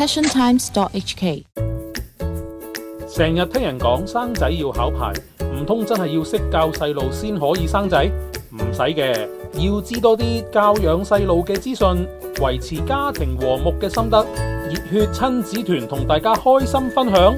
passiontimes.hk。 成日聽人講生仔要考牌，唔通真係要識教細路先可以生仔？唔使嘅，要知多啲教養細路嘅資訊，維持家庭和睦嘅心得。熱血親子團同大家開心分享。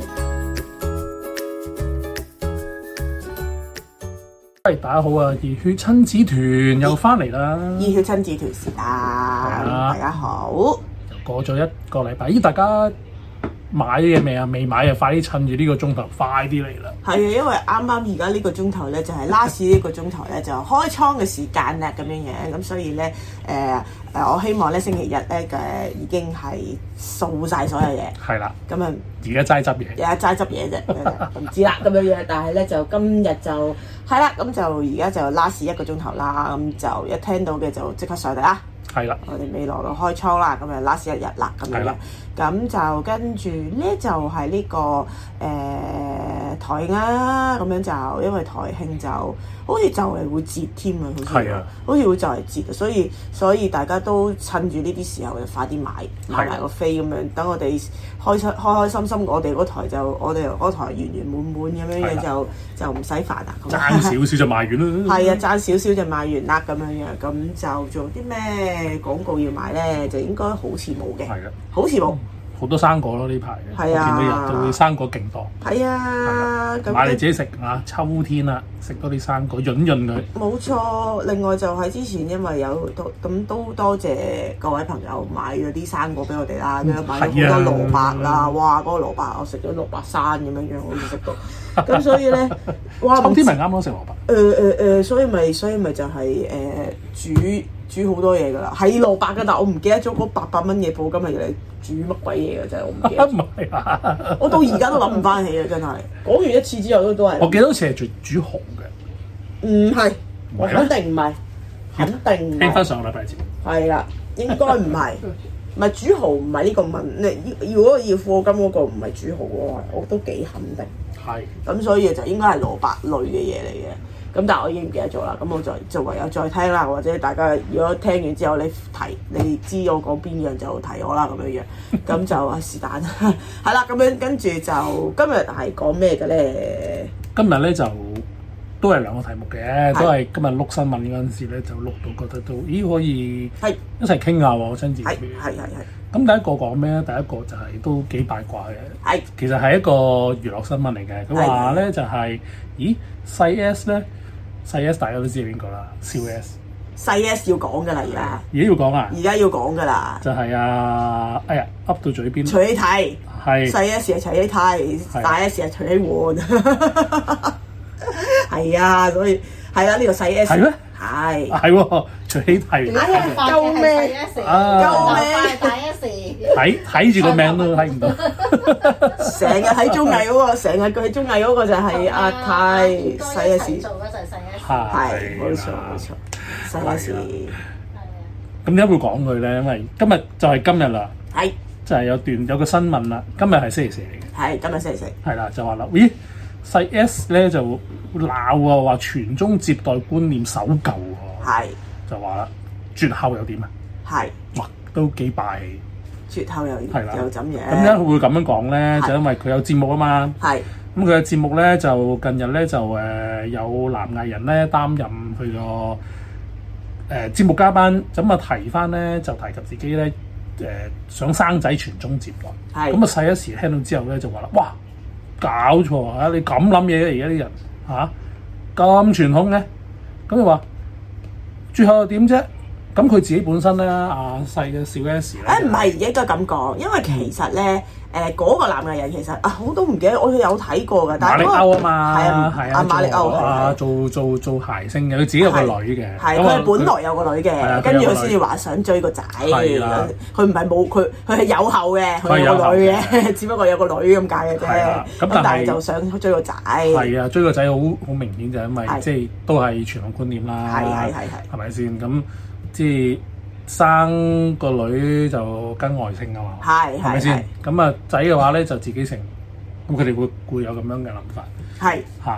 喂，大家好啊！熱血親子團又翻嚟啦！ 熱血親子團時間，大家好。 過咗一個禮拜，大家買嘢未啊？未買啊！快啲趁住呢個鐘頭，快啲嚟啦！ 係啊，因為啱啱而家呢個鐘頭咧，就係 last 呢個鐘頭咧，就開倉嘅時間啦，咁樣樣。咁所以咧，我希望咧星期日咧已經係掃晒所有嘢。係啦。咁啊，而家齋執嘢。而家齋執嘢啫，唔知啦咁樣樣。但係咧就今日就係啦，咁就而家就 last 一個鐘頭啦。咁就一聽到嘅就即刻上嚟啦。係啦，我哋未落到開倉啦，咁就 last 一日啦，咁樣。咁就跟住咧就係呢個台慶啦，咁樣就因為台慶就好似就係會節添啊，好似會就係節啊，所以大家都趁住呢啲時候就快啲買埋個飛咁樣，等我哋開心心，我哋嗰台圓圓滿滿咁樣樣就唔使煩啦。 爭少少就賣完啦。 係啊，爭少少就賣完啦咁樣樣，咁就做啲咩廣告要買咧？就應該好似冇嘅，好似冇。 好多生果咯呢排，我見到日都會生果勁多。係啊，買嚟自己食啊！秋天啦，食多啲生果，潤佢。冇錯，另外就係之前因為有咁都多謝各位朋友買咗啲生果俾我哋啦，買咗好多蘿蔔啦，哇！嗰個蘿蔔我食咗蘿蔔山咁樣樣，好似食到。咁所以咧，哇！ 秋天咪啱咯食蘿蔔。 所以咪就係煮好多嘢㗎啦，係蘿蔔㗎，但我唔記得咗嗰800蚊嘢鋪今日嚟煮乜鬼嘢㗎真係，我唔記得。唔係啊！我到而家都諗唔翻起啊，真係。講完一次之後都係。 我記得好似係煮蠔嘅。 唔係，我肯定唔係，肯定唔係。 聽翻上個禮拜節。係啦，應該唔係，唔係煮蠔唔係呢個問。你如果要課金嗰個唔係煮蠔嘅話，我都幾肯定。係。咁所以就應該係蘿蔔類嘅嘢嚟嘅。咁但係我已經唔記得咗啦，咁我就唯有再聽啦，或者大家如果聽完之後你知我講邊樣就提我啦咁樣樣，咁就是但係啦，咁樣跟住就今日係講咩嘅咧？ 今日咧就都係兩個題目嘅，都係今日碌新聞嗰陣時咧就碌到覺得都可以一齊傾下喎，親自。係。咁第一個講咩咧？第一個就係都幾八卦嘅，其實係一個娛樂新聞嚟嘅。佢話咧就係細 S 咧。細 S 大家都知係邊個啦，小 S。 細 S 要講㗎啦，而家。 而家要講啊？ 而家要講㗎啦。 就係噏到嘴邊。 徐熙娣。係。細 S 係徐熙娣，大 S 係徐熙媛。係啊，所以係啊，呢個細 S。係咩？係。係喎，徐熙娣。 救命！救命！大 S。 睇住個名都睇唔到。 成日睇綜藝嗰個，成日佢喺綜藝嗰個就係阿泰細 S。 做嗰就係細 S。 係，冇錯，細 S。 咁點解會講佢咧？因為今日就係今日啦。 係。 就係有個新聞啦。今日係星期四嚟嘅。 係，今日星期四。係啦， 就話啦，咦，細 S 咧就鬧啊，話傳宗接代觀念守舊喎。係。就話啦，絕後又點啊？係。哇，都幾霸氣。絕後又怎樣？咁點解佢會咁樣講咧？就因為佢有節目啊嘛。係。咁佢嘅節目咧就近日咧就有男藝人咧擔任佢個節目嘉賓，咁啊提翻咧就提及自己咧想生仔傳宗接代。係。咁啊細 S 聽到之後咧就話啦，哇，搞錯啊！你咁諗嘢嘅而家啲人嚇咁傳統嘅，咁佢話絕後又點啫？咁佢自己本身咧，細嘅小 S 咧， 唔係應該咁講，因為其實咧，嗰個男藝人其實我都唔記得，我有睇過㗎。但係馬力歐啊嘛，係啊，馬力歐做諧星嘅，佢自己有個女嘅，係佢係本來有個女嘅，跟住佢先至話想追個仔，佢唔係冇佢係有後嘅，佢有個女嘅，只不過有個女咁解嘅啫。咁但係就想追個仔，係啊， 追個仔好明顯就係因為即係都係傳統觀念啦，係咪先咁？即係生個女就跟外姓啊嘛，係咪先？咁啊仔嘅話咧就自己姓，咁佢哋會有咁樣嘅諗法。係嚇，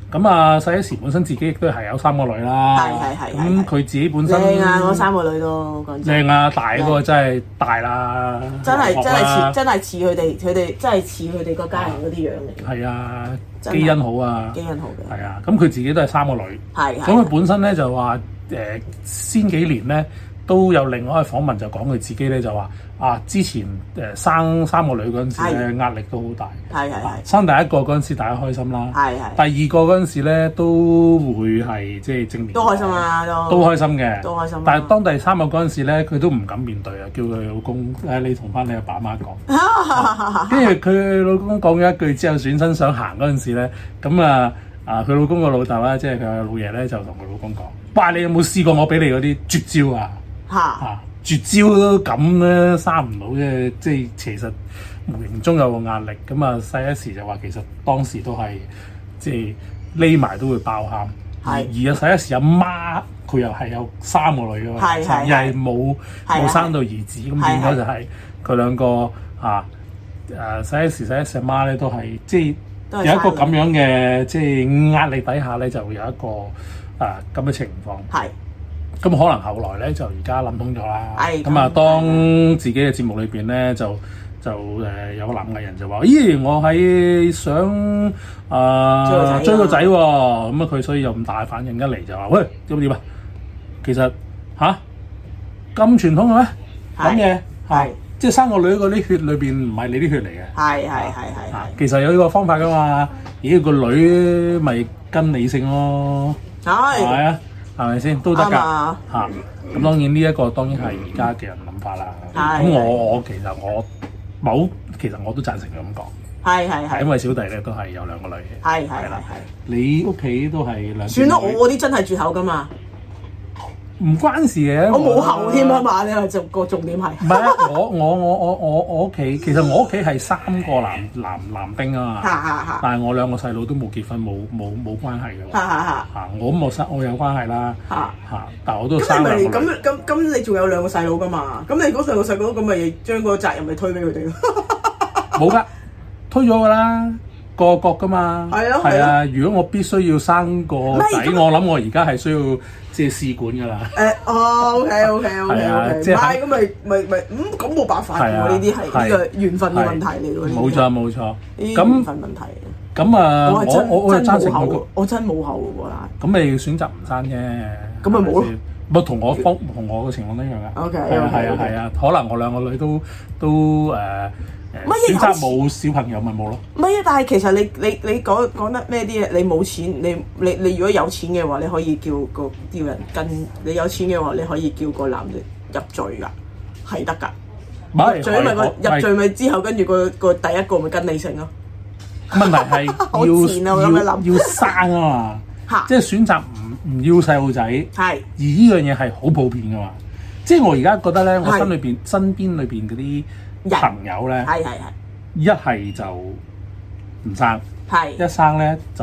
咁啊，細 S 本身自己亦都係有3個女啦。 係。 咁佢自己本身靚啊！嗰3個女都講真。 靚啊！大嗰個真係大啦。 真係似佢哋真係似佢哋個家人嗰啲樣嚟。 係啊，基因好啊。 基因好嘅。 係啊，咁佢自己都係3個女。咁佢本身咧就話先幾年咧都有另外一個訪問就講佢自己咧就話之前生3個女嗰陣時咧壓力都好大。係。生第一個嗰陣時大家開心啦。係。第二個嗰陣時咧都會係即係正面。 都開心啊！ 都開心嘅。 都開心。 但係當第3個嗰陣時咧，佢都唔敢面對啊，叫佢老公你同翻你阿爸媽講。跟住佢老公講咗一句之後，轉身想行嗰陣時咧，咁佢老公個老豆啦，即係佢老爺咧，就同佢老公講：哇！你有冇試過我俾你嗰啲絕招啊？絕招都咁咧，生唔到嘅，即係其實無形中有個壓力。咁啊，細 S 就話其實當時都係即係匿埋都會爆喊。而細 S 阿媽佢又係有3個女㗎嘛，又係冇生到兒子，咁變咗就係佢兩個細 S 阿媽咧都係即係有一個咁樣嘅即係壓力底下咧，就會有一個咁嘅情況。咁可能後來咧就而家諗通咗啦。咁當自己嘅節目裏邊咧就有個男藝人就話：咦，我係想追個仔喎。咁佢所以有咁大反應，一嚟就話：喂，點啊？其實咁傳統嘅咩？咁嘅即係生個女嗰啲血裏邊唔係你啲血嚟嘅。係。其實有呢個方法噶嘛。咦，個女咪跟你姓咯。係啊。係咪先都得㗎？咁當然呢一個當然係而家嘅人諗法啦。咁我其實我都贊成咁講。係因為小弟咧都係有2個女嘅。係啦。你屋企都係2？ 算啦，我嗰啲真係絕口㗎嘛。 唔關事嘅。 我冇後添啊嘛，你話個重點係。唔係啊， 我屋企其實我屋企係3個男丁啊嘛。但係我2個細佬都冇結婚，冇關係嘅。我有關係啦。但係我都生2個。 咁你仲有2個細佬㗎嘛？咁你嗰2個細佬咁咪將個責任咪推俾佢哋咯？ 冇㗎，推咗㗎啦。各㗎嘛。係啊。如果我必須要生個仔，我諗我而家係需要即係試管㗎啦。 OK。 即係咁咪咁冇辦法㗎喎，呢啲係呢個緣分嘅問題嚟㗎。 冇錯。 呢啲緣分問題。 咁我係贊成佢。 我真冇後喎。 咁你選擇唔生啫。 咁咪冇咯。 咪同我嘅情況一樣㗎。 OK。 係啊。可能我2個女都選擇冇小朋友咪冇咯。 唔係啊，但係其實你講得咩啲嘢？你冇錢，你如果有錢嘅話，你可以叫人跟；你有錢嘅話，你可以叫個男嘅入贅㗎，係得㗎。入贅咪入贅咪之後，跟住個第一個咪跟你姓咯。 問題係要生啊嘛，即係選擇唔要細路仔。係。而呢樣嘢係好普遍㗎嘛，即係我而家覺得咧，我身邊裏邊嗰啲朋友咧，一係就唔生，一生咧就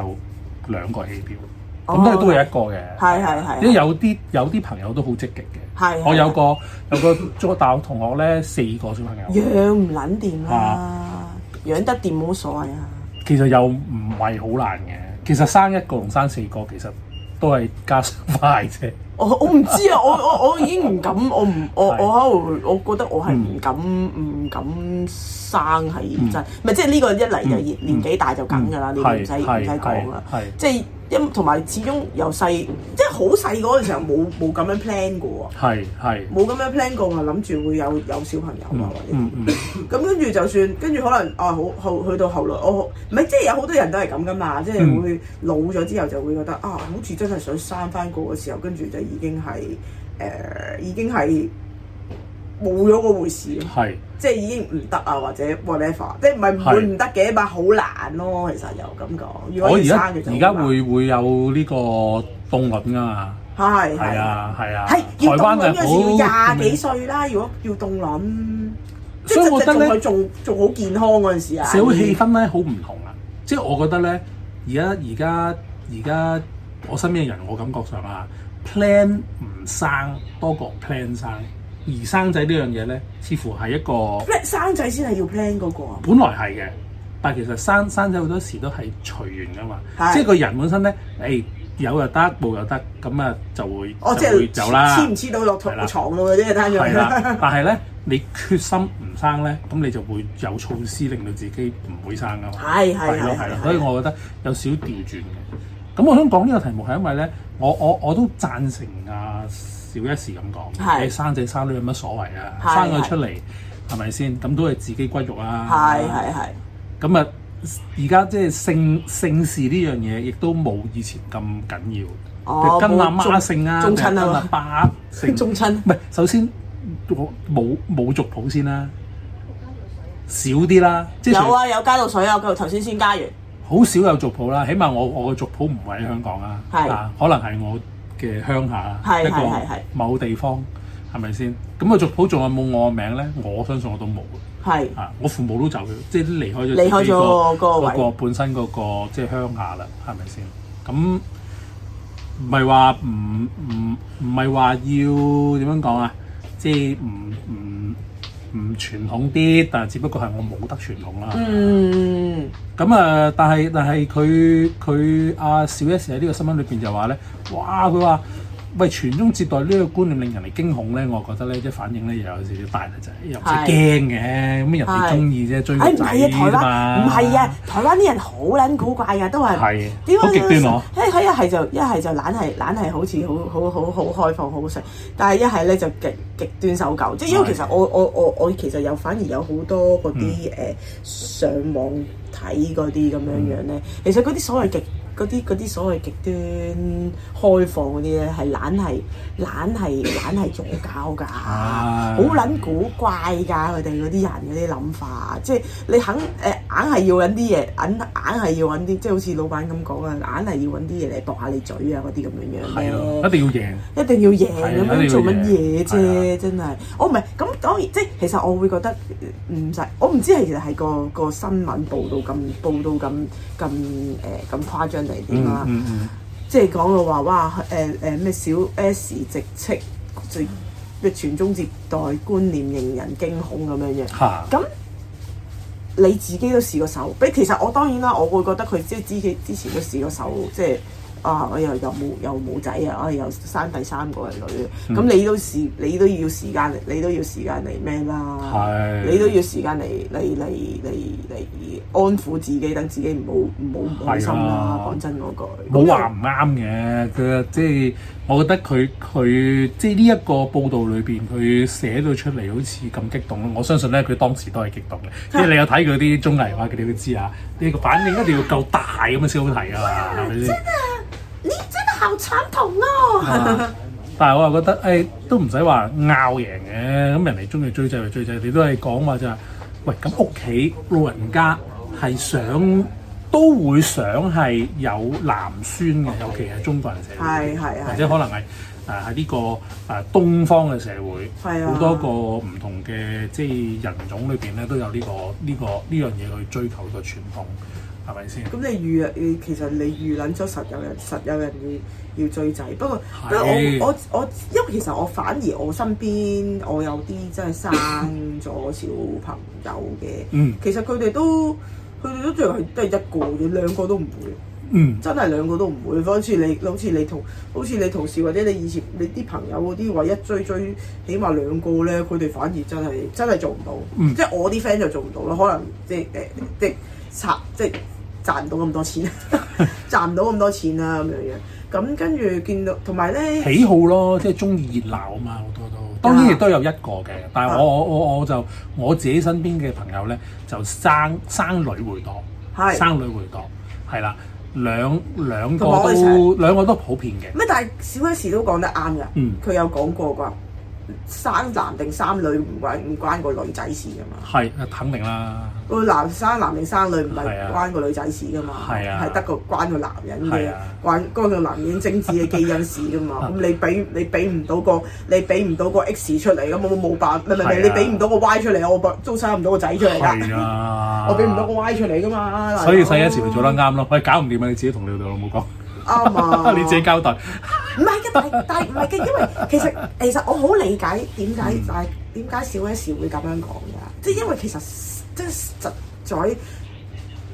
2個起標，咁都係一個嘅。因為有啲朋友都好積極嘅。我有個中學大學同學咧，4個小朋友。 養唔撚掂啦，養得掂冇所謂啊。 其實又唔係好難嘅，其實生1個同生4個其實都係加上快啫。我唔知啊，我已經唔敢，我喺度，我覺得我係唔敢生係真，唔係即係呢個一嚟就年紀大就梗㗎啦，你唔使講啦，即係同埋始終由細即係好細嗰陣時候冇咁樣 plan 過喎，冇咁樣 plan 過話諗住會有小朋友啊或者咁跟住就算跟住可能去到後來唔係即係有好多人都係咁㗎嘛，即係會老咗之後就會覺得好似真係想生翻個嘅時候，跟住就已經係冇咗嗰回事咯，即係已經唔得啊，或者 whatever， 即係唔係唔會唔得嘅，但係好難咯。其實又咁講，如果生嘅就而家會有呢個凍卵㗎嘛？係啊，台灣嘅要20幾歲啦。如果要凍卵，所以我覺得咧仲好健康嗰陣時啊， 社會氣氛咧好唔同啊。即係我覺得咧，而家我身邊嘅人，我感覺上啊 plan 唔生多過 plan 生。而生仔呢樣嘢咧，似乎係一個生仔先係要 plan 嗰個啊。 本來係嘅， 但係其實生仔好多時都係隨緣㗎嘛，即係個人本身咧，有又得，冇又得，咁啊就會走啦。 黐唔黐到落床咯嗰啲單樣。 係啦，但係咧你決心唔生咧，咁你就會有措施令到自己唔會生㗎嘛。係咯，所以我覺得有少調轉嘅。咁我想講呢個題目係因為咧，我都贊成小 S 咁講，你生仔生女有乜所謂啊？生佢出嚟係咪先？咁都係自己骨肉啊。係。咁啊〜而家即係姓氏呢樣嘢，亦都冇以前咁緊要。跟阿媽姓啊，跟阿爸姓。 宗親。 唔係，首先冇族譜先啦，少啲啦。即係有加到水啊！佢頭先加完。 好少有族譜啦，起碼我嘅族譜唔係喺香港啊。可能係我嘅鄉下一個某地方，係咪先？咁個族譜仲有冇我嘅名咧？我相信我都冇。我父母都走咗，即係離開咗嗰個本身嗰個即係鄉下啦，係咪先？咁唔係話唔係話要點樣講啊？即係唔傳統啲，但係只不過係我冇得傳統啦。咁啊，但係佢小 S 喺呢個新聞裏邊就話咧，哇！佢話。喂，傳宗接代呢個觀念令人哋驚恐咧，我覺得咧即係反應咧又有少少大啦，就係又唔使驚嘅，咁人哋中意啫，追個仔啫嘛。唔係啊，台灣啲人好撚古怪㗎，都係點好極端咯。 一係就懶係好似好開放好食，但係一係咧就極端守舊。即係因為其實我其實反而有好多嗰啲上網睇嗰啲咁樣咧，其實嗰啲所謂嗰啲所謂極端開放嗰啲咧，係懶係左膠㗎，好撚古怪㗎，佢哋嗰啲人嗰啲諗法，即係你肯硬係要揾啲嘢，硬係要揾啲，即係好似老闆咁講啊，硬係要揾啲嘢嚟駁下你嘴啊嗰啲咁樣係咯，一定要贏咁樣做乜嘢啫？真係，我唔係咁當然，即係其實我會覺得唔使，我唔知係其實係個新聞報道咁誇張。嚟點啊？即係講到話哇咩小 S 直斥咩傳宗接代觀念令人驚恐咁樣樣。咁你自己都試過手？其實我當然啦，我會覺得佢即係之前都試過手，即係我又冇仔啊，我又生第三個係女。咁你都要時間，你都要時間嚟咩啦？你都要時間嚟安撫自己，等自己唔好開心啦。講真嗰句， 冇話唔啱嘅。佢即係我覺得佢即係呢一個報道裏邊，佢寫到出嚟好似咁激動咯。我相信咧，佢當時都係激動嘅。即係你有睇佢啲綜藝嘅話，佢哋都知啊。呢個反應一定要夠大咁樣先好睇啊嘛，係咪先？ 你真係好慘痛咯！ 但係我又覺得都唔使話拗贏嘅。咁人哋中意追仔就追仔，你都係講話就係喂，咁屋企老人家係都會想係有男孫嘅，尤其係中國人社會，或者可能係喺呢個東方嘅社會，好多個唔同嘅即係人種裏邊咧，都有呢樣嘢去追求個傳統，係咪先？ 咁其實你預諗咗實有人要追仔，不過我因為其實我反而我身邊我有啲真係生咗小朋友嘅，其實佢哋都最後都係一個嘅，兩個都唔會，真係兩個都唔會。好似你同事或者你以前你啲朋友嗰啲話一追起碼兩個咧，佢哋反而真係做唔到，即係我啲 friend 就做唔到啦。可能即係賺唔到咁多錢，賺唔到咁多錢啦咁樣樣。咁跟住見到同埋咧喜好咯，即係中意熱鬧啊嘛，好多都。當然亦都有一個嘅，但係我自己身邊嘅朋友咧就生女會多，生女會多，係啦，兩個都普遍嘅。 但係小 S 都講得啱㗎，佢有講過㗎。生男定生女唔關個女仔事㗎嘛？ 係肯定啦。 個生男定生女唔係關個女仔事㗎嘛？係得個關個男人嘅關個男人精子嘅基因事㗎嘛？咁你俾唔到個 X 出嚟，咁我冇辦法，你俾唔到個 Y 出嚟，我都生唔到個仔出嚟㗎。我俾唔到個 Y 出嚟㗎嘛？ 所以細 S 咪做得啱咯。喂，搞唔掂啊！你自己同你老母講。 啱啊！ 你自己交代。 唔係嘅，但係唔係嘅，因為其實我好理解點解小 S 會咁樣講㗎，即係因為其實即係實在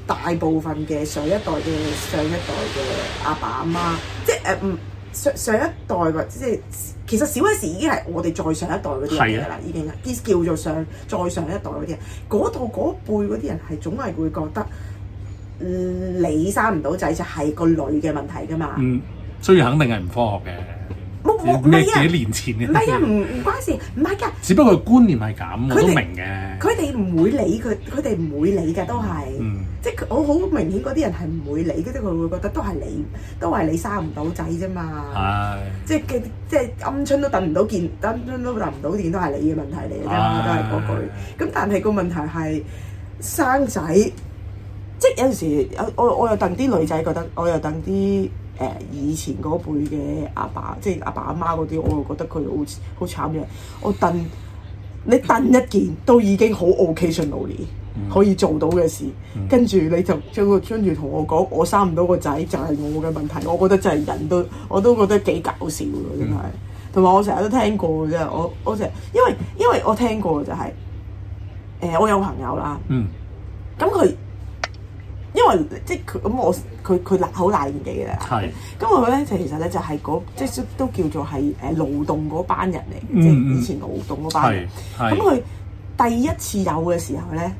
大部分嘅上一代嘅阿爸阿媽，即係上一代或即係其實小 S 已經係我哋再上一代嗰啲人嚟㗎啦，已經係叫做再上一代嗰啲人，嗰輩嗰啲人係總係會覺得你生唔到仔就係個女嘅問題㗎嘛。 所以肯定係唔科學嘅。咩幾年前嘅？ 唔係啊，唔關事，唔係㗎。 只不過觀念係咁，我都明嘅。 佢哋唔會理佢哋唔會理嘅都係，即係我好明顯嗰啲人係唔會理，跟住佢會覺得都係你生唔到仔啫嘛。係。即係鵪鶉都揼唔到電，鵪鶉都揼唔到電，都係你嘅問題嚟嘅啫，都係嗰句。咁但係個問題係生仔，即係有陣時我又戥啲女仔覺得，我又戥啲。以前嗰輩嘅阿爸，即係阿爸阿媽嗰啲，我又覺得佢好慘嘅。我燉你燉一件都已經好 occasionally 可以做到嘅事，跟住你就跟住同我講，我生唔到個仔就係我嘅問題。我覺得真係我都覺得幾搞笑嘅，真係。同埋我成日都聽過嘅啫，我成日因為我聽過就係我有朋友啦，咁佢。因為即係佢好大年紀嘅啦，咁佢咧就其實咧就係即係都叫做係勞動嗰班人嚟嘅，即係以前勞動嗰班人。咁佢第一次有嘅時候咧，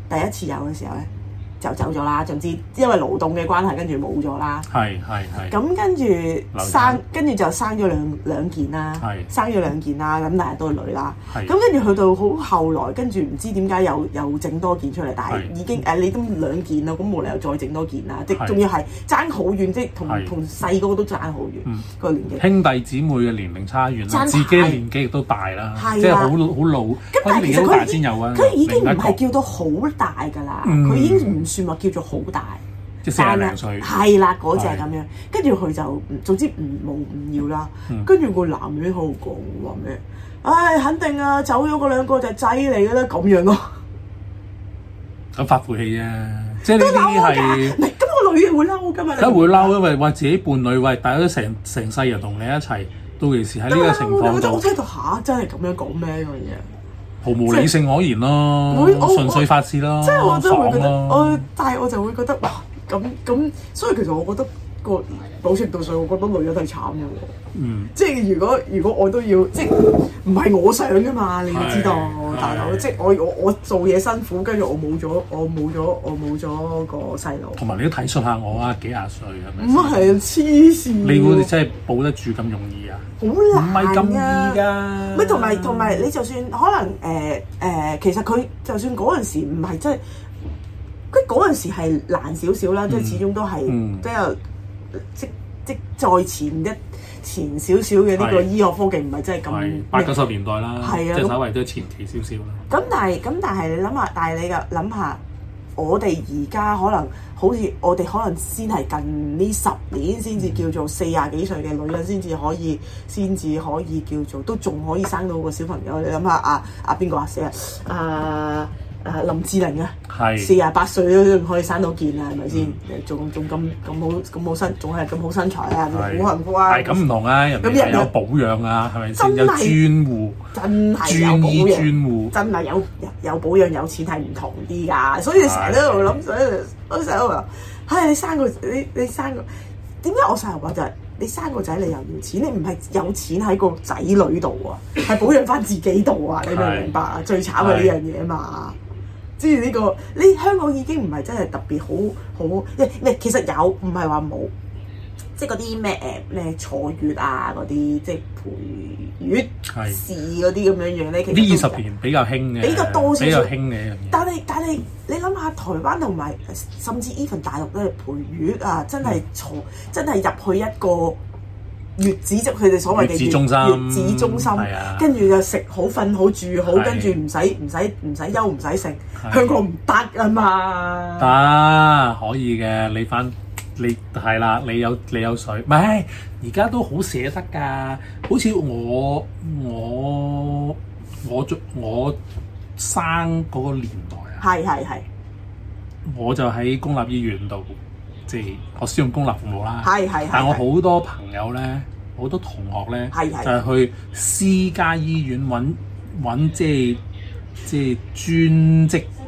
就走咗啦。總之因為勞動嘅關係，跟住冇咗啦。咁跟住就生咗兩件啦，生咗兩件啦。咁但係都係女啦。咁跟住去到好後來，跟住唔知點解又整多件出嚟，但係已經你都兩件啦，咁冇理由再整多件啦。即係仲要係爭好遠，即係同細個都爭好遠個年紀。兄弟姊妹嘅年齡差遠啦，自己年紀亦都大啦，即係好老。咁但係其實佢已經唔係叫到好大㗎啦，佢已經唔算話叫做好大，即係40零歲。係啦，嗰隻咁樣，跟住佢就總之唔要啦。跟住個男人喺度講話咩？唉，肯定啊，走咗嗰兩個就係仔嚟㗎啦，咁樣咯。咁發晦氣啫，即係呢啲係。唔係，咁個女嘅會嬲㗎嘛？梗係會嬲，因為話自己伴侶大家都成世人同你一齊，到其時喺呢個情況度，我聽到真係咁樣講咩嗰樣嘢？毫無理性可言咯，純粹發泄咯，即係我真係會覺得，但係我就會覺得哇，咁，所以其實我覺得個某程度上，我覺得女人係慘嘅喎。即係如果我都要，即係唔係我想㗎嘛？你要知道，大佬，即係我做嘢辛苦，跟住我冇咗個細路。同埋你都體恤下我啊，幾廿歲係咪？唔係黐線！你估你真係保得住咁容易啊？好難，唔係咁易㗎。咪同埋你就算可能其實佢就算嗰陣時唔係真係，佢嗰陣時係難少少啦，即係始終都係即再前少少嘅呢個醫學科技唔係真係咁80、90年代啦，即係稍微都前期少少啦。咁但係你諗下，你諗下，我哋而家可能好似我哋可能先係近呢10年先至叫做40幾歲嘅女人先至可以叫做都仲可以生到個小朋友。你諗下邊個死林志玲啊，48歲都可以生到件啦，係咪先？仲咁好身，仲係咁好身材啊，好幸福啊！係咁唔同啊，人哋係有保養啊，係咪先？有專戶，真係有保養，專戶真係有保養，有錢係唔同啲㗎。所以你成日都喺度諗，所以我成日都話：唉，你生個點解我成日話就係你生個仔你又要錢，你唔係有錢喺個仔女度啊，係保養翻自己度啊！你明唔明白啊？最慘係呢樣嘢嘛〜即係呢個，你香港已經唔係真係特別好，其實有，唔係話冇，即係嗰啲咩坐月啊嗰啲，即係陪月事嗰啲咁樣樣咧。其實呢20年比較興嘅，比較多少少，比較興嘅一樣嘢。但係你諗下，台灣同埋甚至 even 大陸都係陪月啊，真係入去一個月子即佢哋所謂嘅月子中心，跟住就食好、瞓好、住好，跟住唔使休唔使食。香港唔得啊嘛！得可以嘅，你係啦，你有水，唔係而家都好捨得㗎。好似我生嗰個年代啊，係，我就喺公立醫院度。即係我使用公立服務啦，但係我好多朋友咧，好多同學咧，就係去私家醫院揾即係專職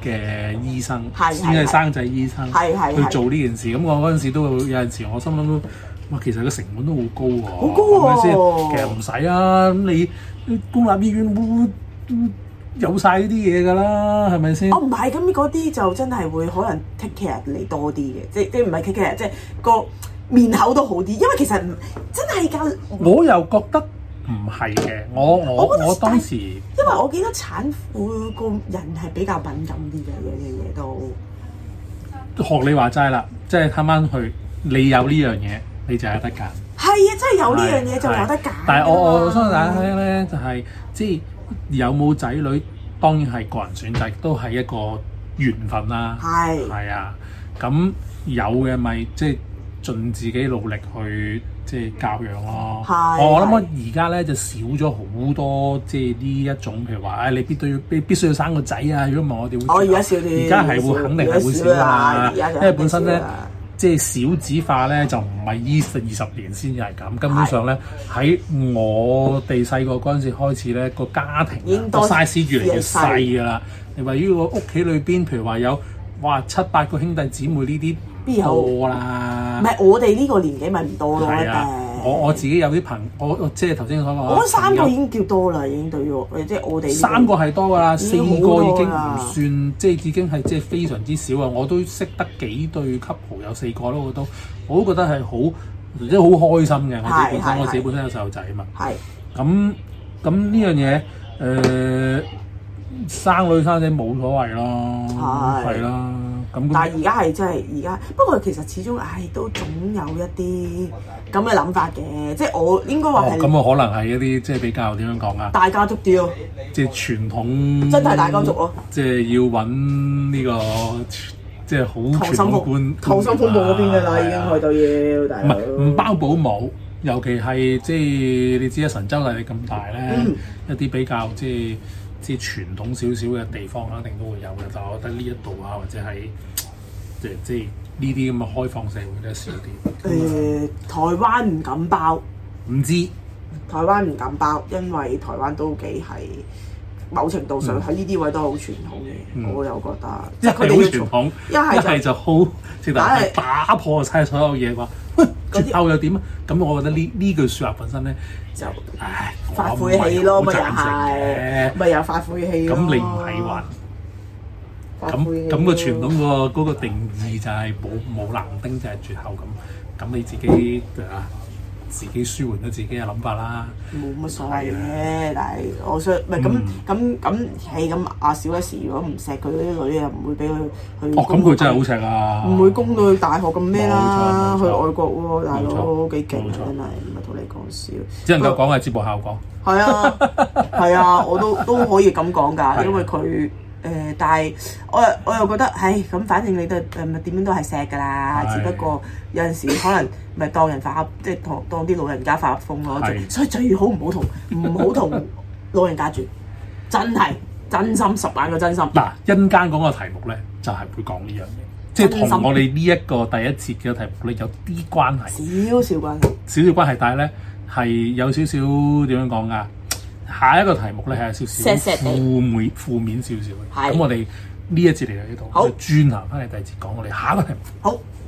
嘅醫生，先係生仔醫生去做呢件事。咁我嗰陣時都有陣時，我心諗都哇，其實個成本都好高喎， 好高喎， 係咪先？其實唔使啊，咁你公立醫院都有晒呢啲嘢㗎啦，係咪先？ 唔係，咁嗰啲就真係會可能 take care 你多啲嘅，即唔係 take care，即係個面口都好啲，因為其實真係㗎。我又覺得唔係嘅，我當時因為我記得產婦個人係比較敏感啲嘅，樣樣嘢都學你話齋啦，即係睇翻去，你有呢樣嘢你就有得揀。 係啊，真係有呢樣嘢就有得揀。 但係我相信大家聽咧，就係即係有冇仔女，當然係個人選擇，都係一個緣分啦。係啊，咁有嘅咪即係盡自己努力去即係教養咯。我諗而家咧就少咗好多即係呢一種，譬如話你必須要生個仔啊！如果唔係我哋會而家少啲， 而家係會肯定係會少啦，因為本身咧即係少子化咧就唔係依20年先至係咁，根本上咧喺我哋細個嗰陣時開始咧個家庭個 size 越嚟越細㗎啦。你話呢個屋企裏邊，譬如話有7、8個兄弟姊妹呢啲。多啦， 唔係我哋呢個年紀咪唔多咯。 我自己有啲我即係頭先所講， 我3個已經叫多啦，已經對於我即係我哋 3個係多㗎啦，4個已經唔算，即係已經係即係非常之少啊！我都識得幾對 couple 有4個咯，我都覺得係好即係好開心嘅。我自己本身有細路仔啊嘛。咁呢樣嘢生女生仔冇所謂咯，係啦。 但係而家係真係而家，不過其實始終都總有一啲咁嘅諗法嘅，即係我應該話係。咁可能係一啲即係比較點樣講啊？ 大家族啲咯， 即係傳統。 真係大家族咯。 即係要揾呢個即係好傳統觀。 溏心風暴嗰邊㗎啦，已經去到要大佬。 唔包保姆，尤其係即係你知啦，神州大地咁大咧，一啲比較即係傳統少少嘅地方，肯定都會有嘅。但係我覺得呢一度啊，或者係即係呢啲咁嘅開放社會咧少啲。 台灣唔敢包， 唔知台灣唔敢包，因為台灣都幾係某程度上喺呢啲位都係好傳統嘅。我又覺得， 即係佢哋好傳統，一係就好直頭打破晒所有嘢話。絕後又點啊？咁我覺得呢句説話本身咧就發晦氣咯，咪又係，咪又發晦氣咯。 咁你唔係話咁個傳統嗰個定義就係冇男丁就係絕後咁你自己自己舒緩咗自己嘅諗法啦。 冇乜所謂嘅，但係我想唔係咁阿小 S 如果唔錫佢嗰啲女，又唔會俾佢去。 咁佢真係好錫啊！ 唔會供到去大學咁咩啦？去外國喎，大佬幾勁啊！真係唔係同你講笑。 只能夠講係節目效果。 係啊，我都可以咁講㗎，因為佢。但係我又覺得，咁反正你都點樣都係錫㗎啦，只不過有陣時可能咪當人發即係當啲老人家發瘋咯，所以最好唔好同老人家住，真心10萬個真心。 嗱，一陣間講個題目咧，就係會講呢樣嘢，即係同我哋呢一個第一節嘅題目咧有啲關係， 少少關係， 但係咧係有少少點樣講㗎？下一個題目咧係有少少負面少少嘅，咁我哋呢一節嚟到呢度，轉行翻嚟第二節講我哋下一個題目。 好。